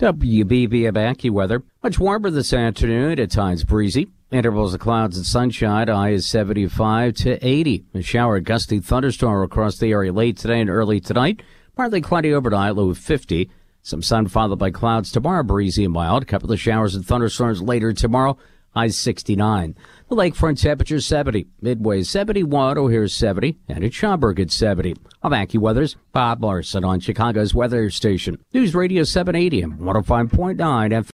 WBBM AccuWeather. Much warmer this afternoon, at times breezy. Intervals of clouds and sunshine. High is 75 to 80. A shower and gusty thunderstorm across the area late today and early tonight. Partly cloudy overnight, low of 50. Some sun followed by clouds tomorrow, breezy and mild. A couple of showers and thunderstorms later tomorrow. High 69. The lakefront temperature 70. Midway 71. O'Hare 70. And at Schaumburg at 70. I'm AccuWeather's Bob Larson on Chicago's weather station. News Radio 780 and 105.9 FM.